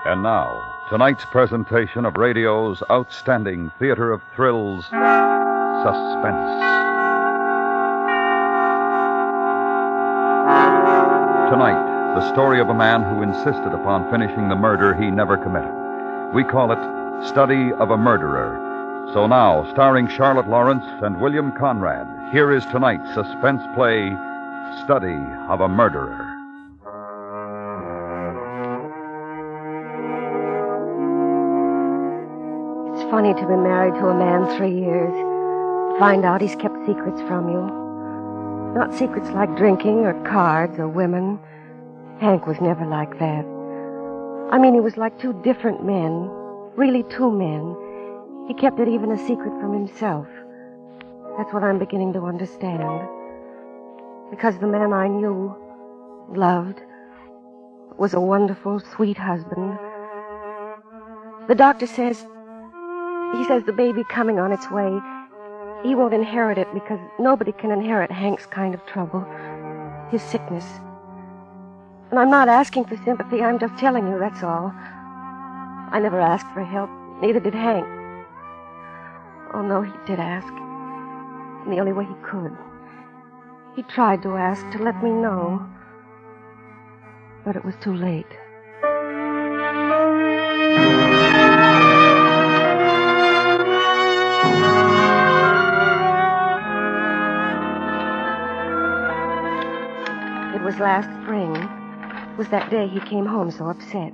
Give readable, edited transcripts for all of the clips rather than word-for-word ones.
And now, tonight's presentation of radio's outstanding theater of thrills, Suspense. Tonight, the story of a man who insisted upon finishing the murder he never committed. We call it Study of a Murderer. So now, starring Charlotte Lawrence and William Conrad, here is tonight's suspense play, Study of a Murderer. It's funny to be married to a man 3 years. Find out he's kept secrets from you. Not secrets like drinking or cards or women. Hank was never like that. I mean, he was like two different men. Really two men. He kept it even a secret from himself. That's what I'm beginning to understand. Because the man I knew, loved, was a wonderful, sweet husband. The doctor says, the baby coming on its way, he won't inherit it because nobody can inherit Hank's kind of trouble, his sickness. And I'm not asking for sympathy, I'm just telling you, that's all. I never asked for help, neither did Hank. Oh, no, he did ask. In the only way he could. He tried to ask, to let me know. But it was too late. It was last spring. It was that day he came home so upset.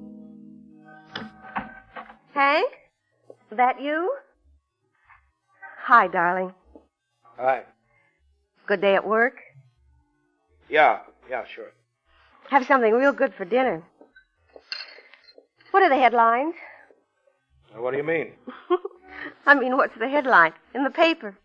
Hank? That you? Hi, darling. Hi. Good day at work? Yeah, sure. Have something real good for dinner. What are the headlines? What do you mean? I mean, what's the headline in the paper?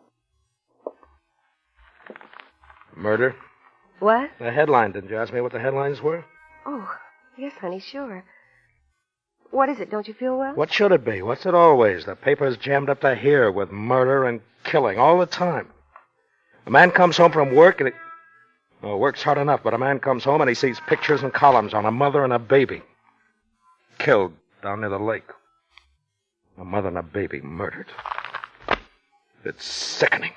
Murder? What? The headline. Didn't you ask me what the headlines were? Oh, yes, honey, sure. What is it? Don't you feel well? What should it be? What's it always? The paper's jammed up to here with murder and killing all the time. A man comes home from work and work's hard enough, but a man comes home and he sees pictures and columns on a mother and a baby. Killed down near the lake. A mother and a baby murdered. It's sickening.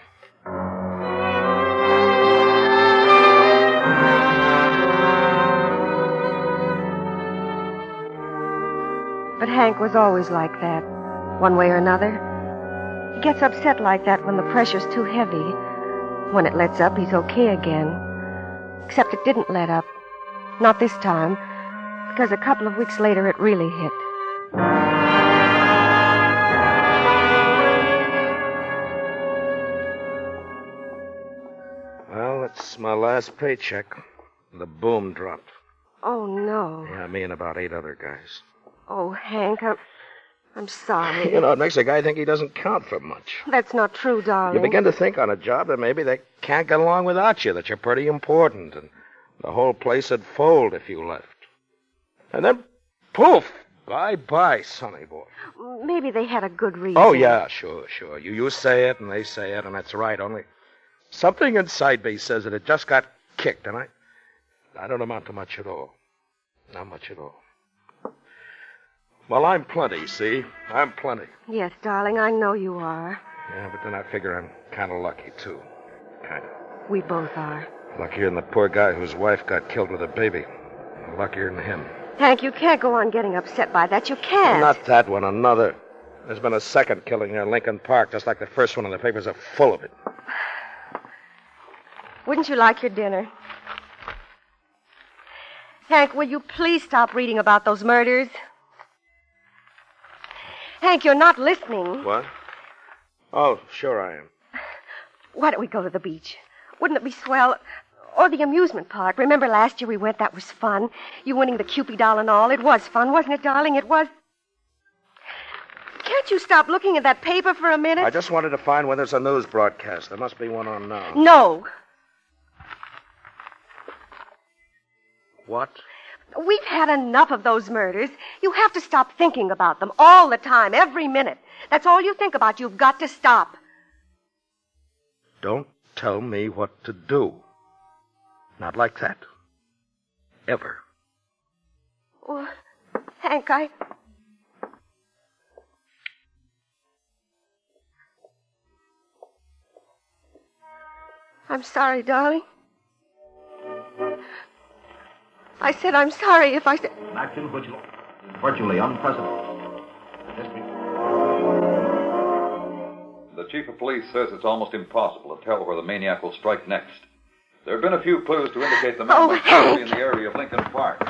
But Hank was always like that, one way or another. He gets upset like that when the pressure's too heavy. When it lets up, he's okay again. Except it didn't let up. Not this time, because a couple of weeks later it really hit. Well, it's my last paycheck. The boom dropped. Oh, no. Yeah, me and about 8 other guys. Oh, Hank, I'm sorry. You know, it makes a guy think he doesn't count for much. That's not true, darling. You begin to think on a job that maybe they can't get along without you, that you're pretty important, and the whole place would fold if you left. And then, poof, bye-bye, sonny boy. Maybe they had a good reason. Oh, yeah, sure. You say it, and they say it, and that's right, only something inside me says that it just got kicked, and I don't amount to much at all. Not much at all. Well, I'm plenty, see? I'm plenty. Yes, darling, I know you are. Yeah, but then I figure I'm kind of lucky, too. Kind of. We both are. Luckier than the poor guy whose wife got killed with a baby. Luckier than him. Hank, you can't go on getting upset by that. You can't. Not that one, another. There's been a second killing near Lincoln Park, just like the first one, and the papers are full of it. Wouldn't you like your dinner? Hank, will you please stop reading about those murders? Hank, you're not listening. What? Oh, sure I am. Why don't we go to the beach? Wouldn't it be swell? Or the amusement park. Remember last year we went? That was fun. You winning the Cupid doll and all. It was fun, wasn't it, darling? It was. Can't you stop looking at that paper for a minute? I just wanted to find when there's a news broadcast. There must be one on now. No. What? We've had enough of those murders. You have to stop thinking about them all the time, every minute. That's all you think about. You've got to stop. Don't tell me what to do. Not like that. Ever. Well, Hank, I'm sorry, darling. I said I'm sorry if I said... An action which virtually unprecedented. The chief of police says it's almost impossible to tell where the maniac will strike next. There have been a few clues to indicate the man might be in the area of Lincoln Park.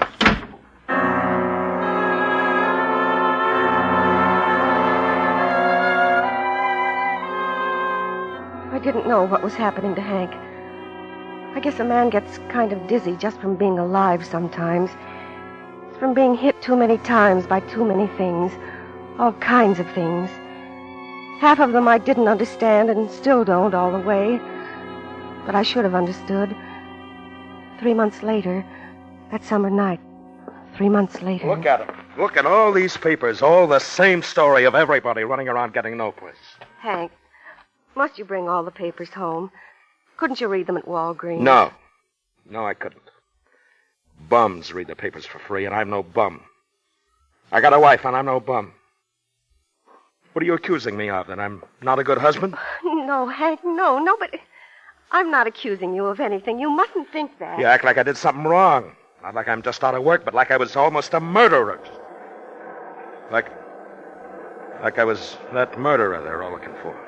I didn't know what was happening to Hank. I guess a man gets kind of dizzy just from being alive sometimes. From being hit too many times by too many things. All kinds of things. Half of them I didn't understand and still don't all the way. But I should have understood. 3 months later, that summer night. 3 months later. Look at them. Look at all these papers. All the same story of everybody running around getting no place. Hank, must you bring all the papers home? Couldn't you read them at Walgreens? No. No, I couldn't. Bums read the papers for free, and I'm no bum. I got a wife, and I'm no bum. What are you accusing me of? That I'm not a good husband? No, Hank, no, but I'm not accusing you of anything. You mustn't think that. You act like I did something wrong. Not like I'm just out of work, but like I was almost a murderer. Like I was that murderer they're all looking for.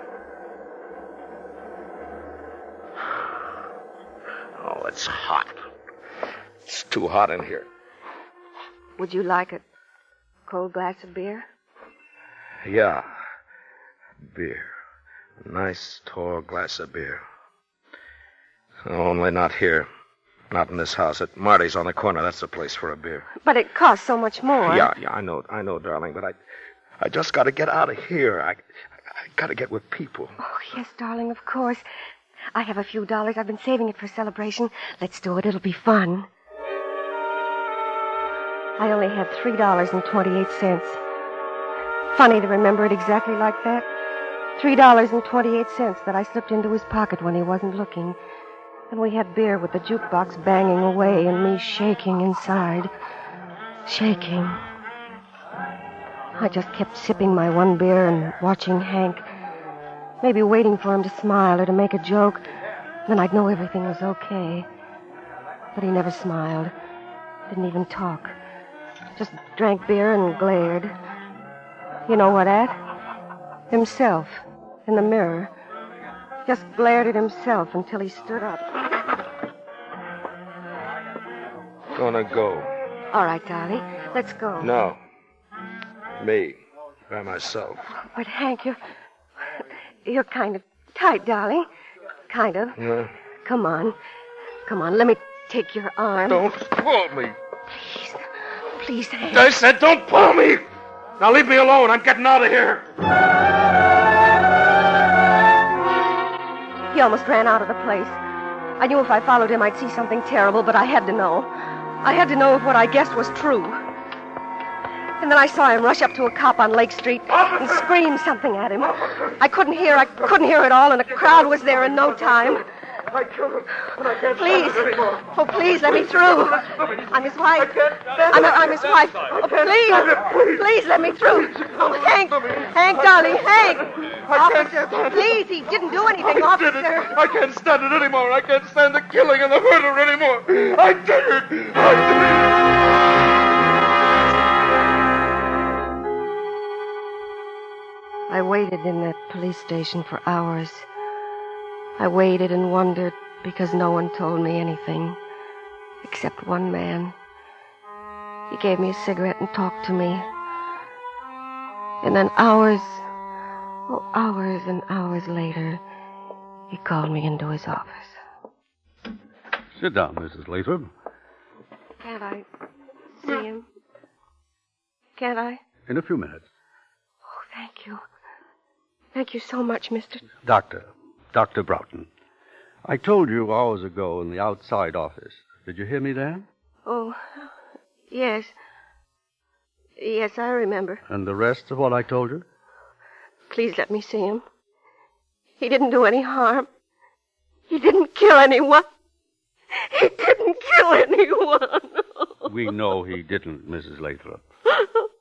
Oh, it's hot. It's too hot in here. Would you like a cold glass of beer? Yeah. Beer. A nice, tall glass of beer. Only not here. Not in this house. At Marty's on the corner. That's the place for a beer. But it costs so much more. Yeah, I know, darling, but I just got to get out of here. I got to get with people. Oh, yes, darling, of course. I have a few dollars. I've been saving it for celebration. Let's do it. It'll be fun. I only had $3.28. Funny to remember it exactly like that. $3.28 that I slipped into his pocket when he wasn't looking. And we had beer with the jukebox banging away and me shaking inside. Shaking. I just kept sipping my one beer and watching Hank. Maybe waiting for him to smile or to make a joke. Then I'd know everything was okay. But he never smiled. Didn't even talk. Just drank beer and glared. You know what at? Himself. In the mirror. Just glared at himself until he stood up. Gonna go. All right, darling. Let's go. No. Me. By myself. But, Hank, you're kind of tight, darling. Kind of. Yeah. Come on. Let me take your arm. Don't pull me. Please, Hank. I said don't pull me. Now leave me alone. I'm getting out of here. He almost ran out of the place. I knew if I followed him, I'd see something terrible, but I had to know. I had to know if what I guessed was true. And then I saw him rush up to a cop on Lake Street and scream something at him. I couldn't hear it all, and a crowd was there in no time. I killed him, but I can't Please. stand it anymore. Oh, please, let me through. I'm his wife. I'm his wife. Oh, please let me through. Oh, Hank, darling, Hank. Officer, please, he didn't do anything, officer. I can't stand it anymore. I can't stand the killing and the murder anymore. I did it. I waited in that police station for hours. I waited and wondered because no one told me anything, except one man. He gave me a cigarette and talked to me. And then hours and hours later, he called me into his office. Sit down, Mrs. Lathrop. Can't I see him? Can't I? In a few minutes. Oh, thank you. Thank you so much, Mr. Dr. Broughton. I told you hours ago in the outside office. Did you hear me then? Oh, yes. Yes, I remember. And the rest of what I told you? Please let me see him. He didn't do any harm. He didn't kill anyone. He didn't kill anyone. We know he didn't, Mrs. Lathrop.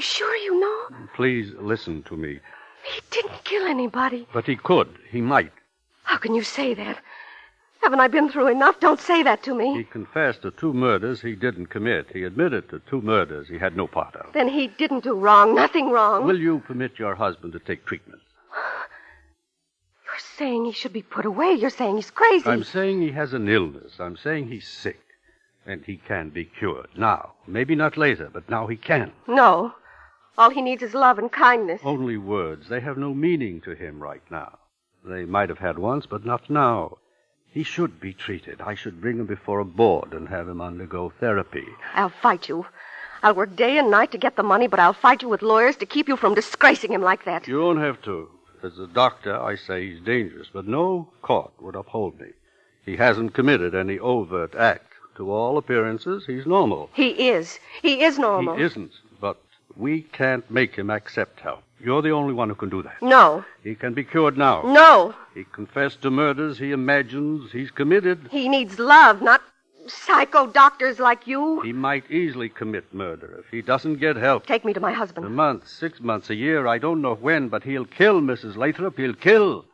sure you know? Please listen to me. He didn't kill anybody. But he could. He might. How can you say that? Haven't I been through enough? Don't say that to me. He confessed to 2 murders he didn't commit. He admitted to 2 murders he had no part of. Then he didn't do wrong. Nothing wrong. Will you permit your husband to take treatment? You're saying he should be put away. You're saying he's crazy. I'm saying he has an illness. I'm saying he's sick. And he can be cured. Now. Maybe not later, but now he can. No. All he needs is love and kindness. Only words. They have no meaning to him right now. They might have had once, but not now. He should be treated. I should bring him before a board and have him undergo therapy. I'll fight you. I'll work day and night to get the money, but I'll fight you with lawyers to keep you from disgracing him like that. You don't have to. As a doctor, I say he's dangerous, but no court would uphold me. He hasn't committed any overt act. To all appearances, he's normal. He is. He is normal. He isn't, but we can't make him accept help. You're the only one who can do that. No. He can be cured now. No. He confessed to murders he imagines he's committed. He needs love, not psycho doctors like you. He might easily commit murder if he doesn't get help. Take me to my A husband. month, 6 months, a year, I don't know when, but he'll kill Mrs. Lathrop. He'll kill.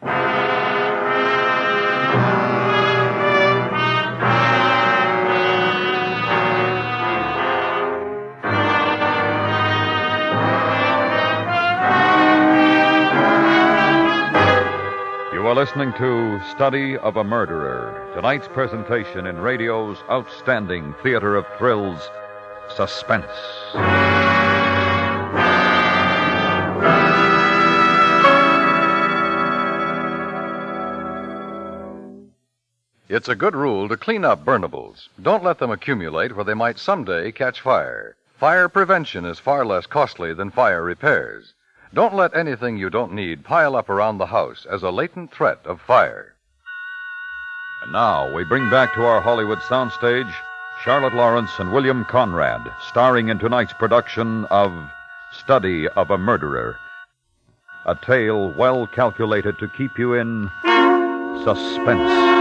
You are listening to Study of a Murderer, tonight's presentation in radio's outstanding theater of thrills, Suspense. It's a good rule to clean up burnables. Don't let them accumulate where they might someday catch fire. Fire prevention is far less costly than fire repairs. Don't let anything you don't need pile up around the house as a latent threat of fire. And now we bring back to our Hollywood soundstage Charlotte Lawrence and William Conrad, starring in tonight's production of Study of a Murderer, a tale well calculated to keep you in suspense.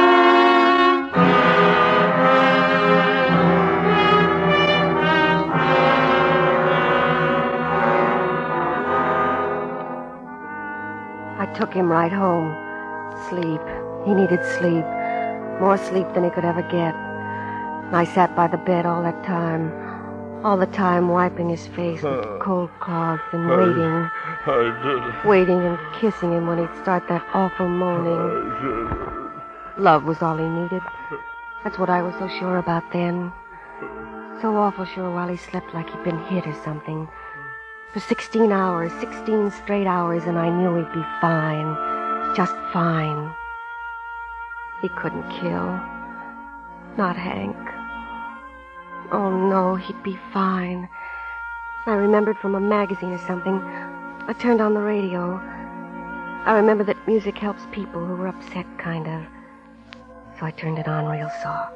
I took him right home. Sleep. He needed sleep. More sleep than he could ever get. And I sat by the bed all that time. All the time wiping his face with cold cloth and waiting. Waiting and kissing him when he'd start that awful moaning. Love was all he needed. That's what I was so sure about then. So awful sure while he slept like he'd been hit or something. For 16 hours, 16 straight hours, and I knew he'd be fine. Just fine. He couldn't kill. Not Hank. Oh, no, he'd be fine. I remembered from a magazine or something. I turned on the radio. I remember that music helps people who were upset, kind of. So I turned it on real soft.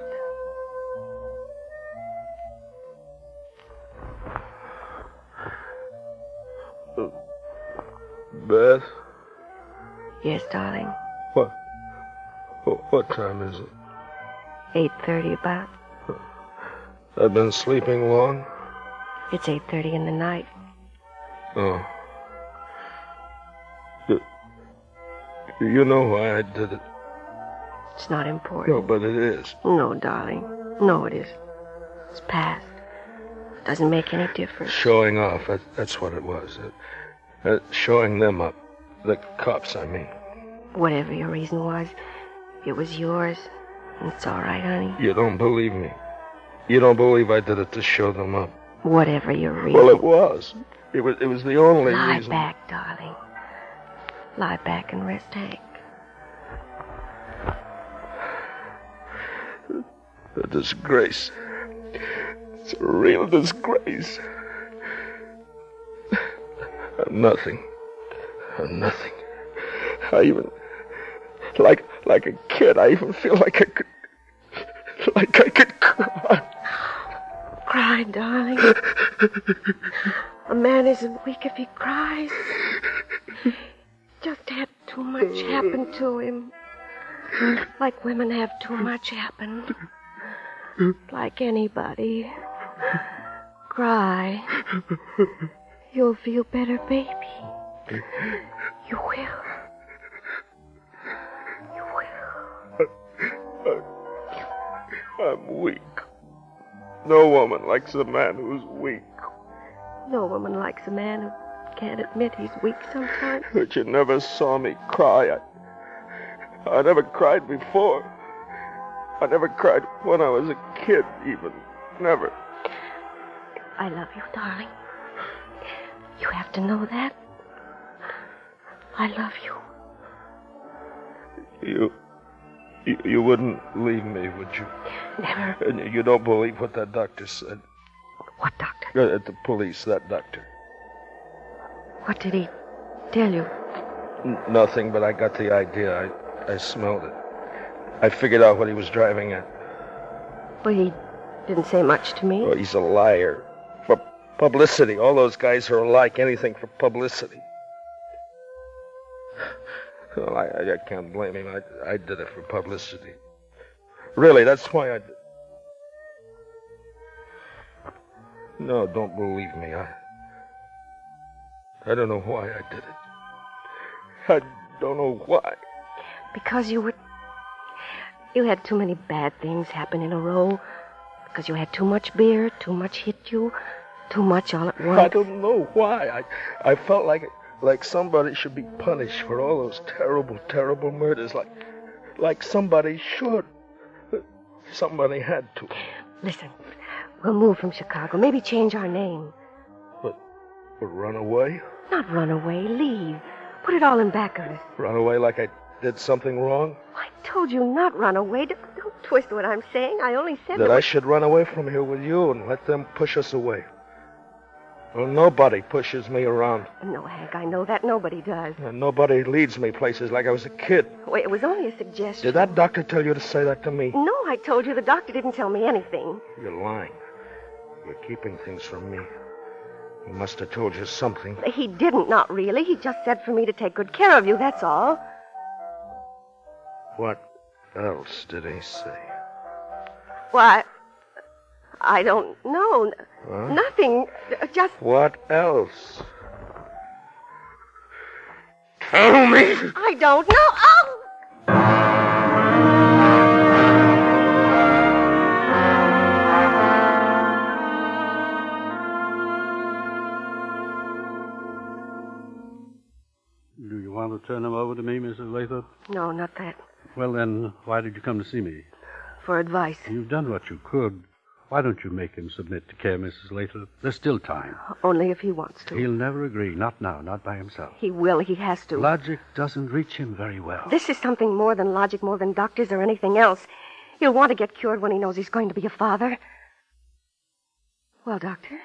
Beth? Yes, darling. What time is it? 8:30 about. I've been sleeping long? It's 8:30 in the night. Oh. You know why I did it? It's not important. No, but it is. No, darling. No, it isn't. It's past. Doesn't make any difference. Showing off, that's what it was. Showing them up. The cops, I mean. Whatever your reason was, it was yours. It's all right, honey. You don't believe me. You don't believe I did it to show them up. Whatever your reason. Well, it was. It was the only Lie reason. back, darling. Lie back and rest, Hank. A disgrace. It's a real disgrace. Nothing. Nothing. I even... Like a kid, I even feel like I could cry. Cry, darling. A man isn't weak if he cries. Just had too much happen to him. Like women have too much happen. Like anybody. Cry. You'll feel better, baby. You will. You will. I'm weak. No woman likes a man who's weak. No woman likes a man who can't admit he's weak sometimes. But you never saw me cry. I never cried before. I never cried when I was a kid, even. Never. I love you, darling. You have to know that. I love you. You wouldn't leave me, would you? Never. And you don't believe what that doctor said? What doctor? At the police, that doctor. What did he tell you? Nothing, but I got the idea. I smelled it. I figured out what he was driving at. Well, he didn't say much to me. Oh, he's a liar. For publicity. All those guys are alike. Anything for publicity. Well, I can't blame him. I did it for publicity. Really, that's why I did. No, don't believe me. I don't know why I did it. I don't know why. Because you had too many bad things happen in a row. Because you had too much beer, too much hit you, too much all at once. I don't know why. I felt like somebody should be punished for all those terrible, terrible murders. Like somebody should. Somebody had to. Listen, we'll move from Chicago. Maybe change our name. But run away? Not run away. Leave. Put it all in back of us. Run away like I did something wrong? I told you not run away. Don't twist what I'm saying. I only said that I should run away from here with you and let them push us away. Well, nobody pushes me around. No, Hank, I know that. Nobody does. And nobody leads me places like I was a kid. Wait, it was only a suggestion. Did that doctor tell you to say that to me? No, I told you. The doctor didn't tell me anything. You're lying. You're keeping things from me. He must have told you something. He didn't, not really. He just said for me to take good care of you, that's all. What else did he say? Why, I don't know. Huh? Nothing. Just... What else? Tell me! I don't know. Oh! Do you want to turn him over to me, Mrs. Lathrop? No, not that. Well, then, why did you come to see me? For advice. You've done what you could. Why don't you make him submit to care, Mrs. Lathrop? There's still time. Only if he wants to. He'll never agree. Not now. Not by himself. He will. He has to. Logic doesn't reach him very well. This is something more than logic, more than doctors or anything else. He'll want to get cured when he knows he's going to be a father. Well, Doctor?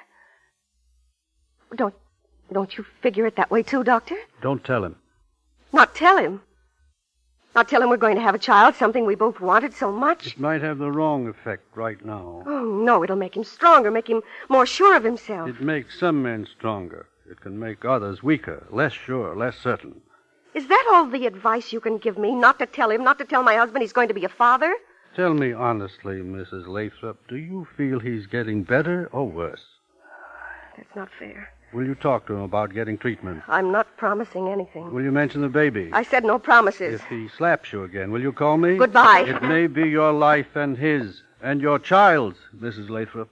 Don't you figure it that way, too, Doctor? Don't tell him. Not tell him? Not tell him we're going to have a child, something we both wanted so much? It might have the wrong effect right now. Oh, no, it'll make him stronger, make him more sure of himself. It makes some men stronger. It can make others weaker, less sure, less certain. Is that all the advice you can give me? Not to tell him, not to tell my husband he's going to be a father? Tell me honestly, Mrs. Lathrop, do you feel he's getting better or worse? That's not fair. Will you talk to him about getting treatment? I'm not promising anything. Will you mention the baby? I said no promises. If he slaps you again, will you call me? Goodbye. It may be your life and his, and your child's, Mrs. Lathrop.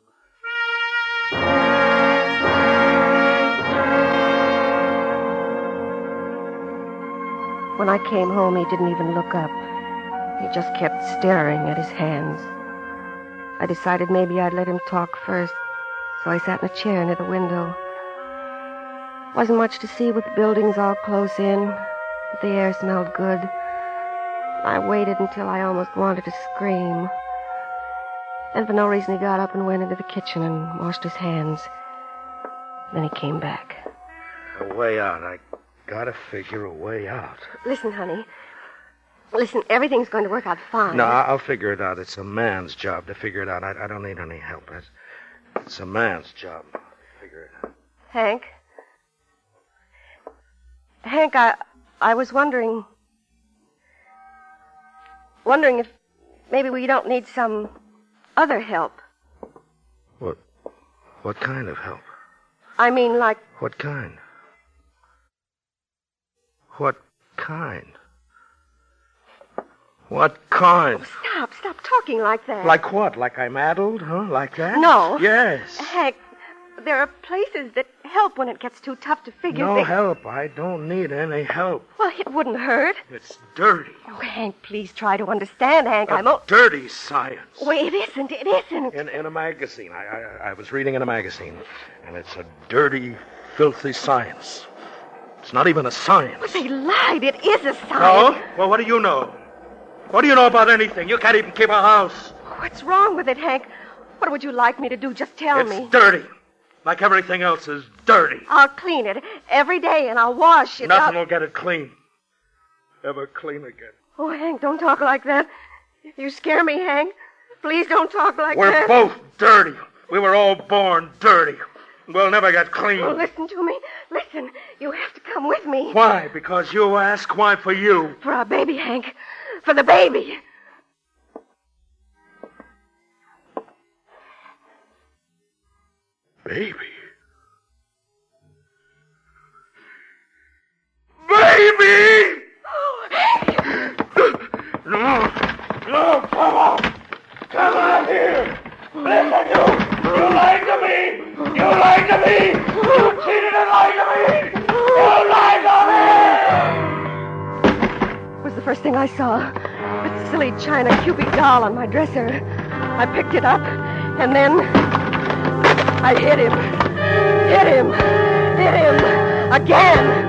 When I came home, he didn't even look up. He just kept staring at his hands. I decided maybe I'd let him talk first, so I sat in a chair near the window. Wasn't much to see with the buildings all close in, but the air smelled good. I waited until I almost wanted to scream. Then for no reason he got up and went into the kitchen and washed his hands. Then he came back. A way out. I gotta figure a way out. Listen, honey. Listen, everything's going to work out fine. No, I'll figure it out. It's a man's job to figure it out. I don't need any help. It's a man's job. Figure it out. Hank? Hank, I was wondering if maybe we don't need some other help. What kind of help? I mean, like... What kind? What kind? What kind? Oh, stop talking like that. Like what? Like I'm addled, huh? Like that? No. Yes. Hank, there are places that help when it gets too tough to figure No things. help. I don't need any help. Well, it wouldn't hurt. It's dirty. Oh, Hank, please try to understand, Hank. Dirty science. Well, it isn't. It isn't. In a magazine. I was reading in a magazine, and it's a dirty, filthy science. It's not even a science. But they lied. It is a science. No? Well, what do you know? What do you know about anything? You can't even keep a house. What's wrong with it, Hank? What would you like me to do? Just tell me. It's dirty. Like everything else is dirty. I'll clean it every day, and I'll wash it. Nothing will get it clean. Ever clean again. Oh, Hank, don't talk like that. You scare me, Hank. Please don't talk like We're that. both dirty. We were all born dirty. We'll never get clean. Oh, listen to me. Listen. You have to come with me. Why? Because you ask? Why for you? For our baby, Hank. For the baby. Baby? Baby! Oh, Hank. No, come on. Come on here. Listen, you lied to me. You lied to me. You cheated and lied to me. You lied to me. It was the first thing I saw. That silly China Cupid doll on my dresser. I picked it up, and then I hit him. Hit him. Hit him. Again.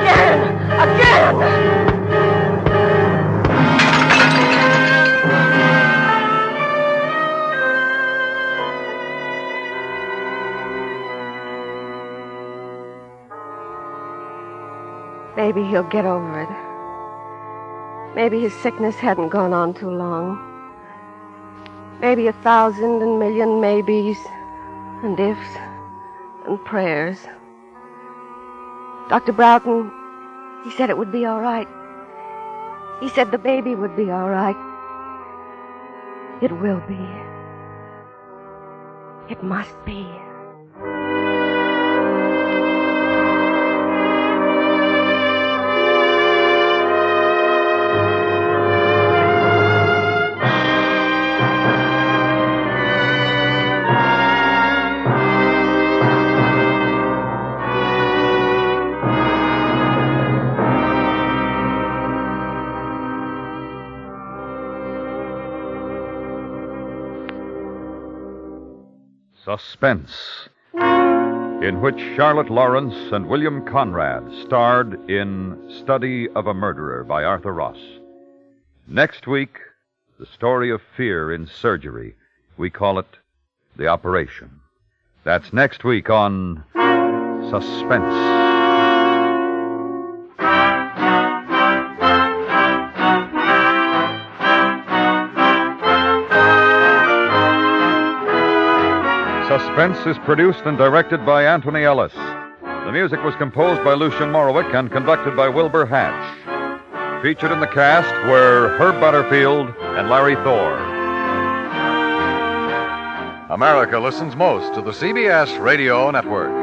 Maybe he'll get over it. Maybe his sickness hadn't gone on too long. Maybe 1,000 and million maybes and ifs and prayers. Dr. Broughton, he said it would be all right. He said the baby would be all right. It will be. It must be. Suspense, in which Charlotte Lawrence and William Conrad starred in Study of a Murderer by Arthur Ross. Next week, the story of fear in surgery. We call it The Operation. That's next week on Suspense. Suspense is produced and directed by Anthony Ellis. The music was composed by Lucien Morawick and conducted by Wilbur Hatch. Featured in the cast were Herb Butterfield and Larry Thor. America listens most to the CBS Radio Network.